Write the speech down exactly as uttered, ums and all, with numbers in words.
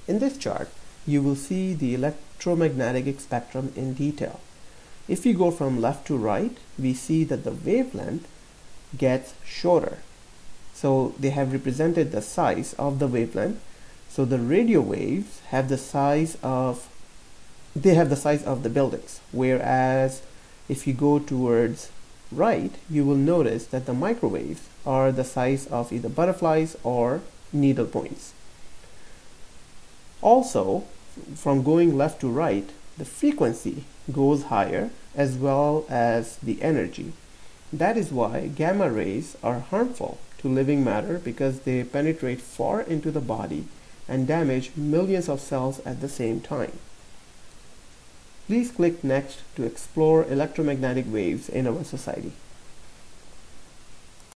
In this chart, you will see the electromagnetic spectrum in detail. If we go from left to right, we see that the wavelength gets shorter. So they have represented the size of the wavelength. So the radio waves have the size of they have the size of the buildings, whereas if you go towards right, you will notice that the microwaves are the size of either butterflies or needle points. Also, from going left to right, the frequency goes higher as well as the energy. That is why gamma rays are harmful to living matter, because they penetrate far into the body and damage millions of cells at the same time. Please click next to explore electromagnetic waves in our society.